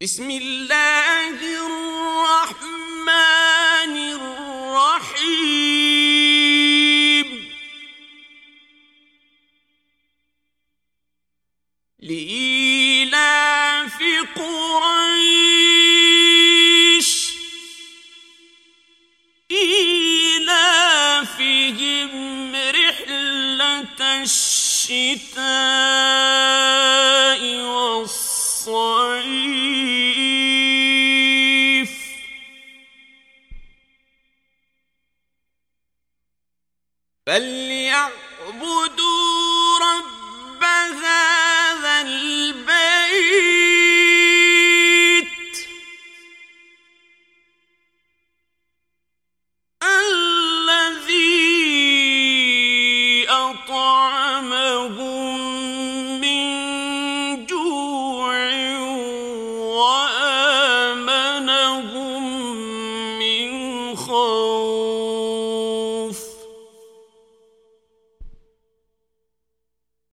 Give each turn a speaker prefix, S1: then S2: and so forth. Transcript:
S1: بسم الله الرحمن الرحيم لإيلاف قريش إيلافهم رحلة الشتاء والصيف فليعبدوا رب هذا البيت الذي أطعمهم من جوع وآمنهم من خوف.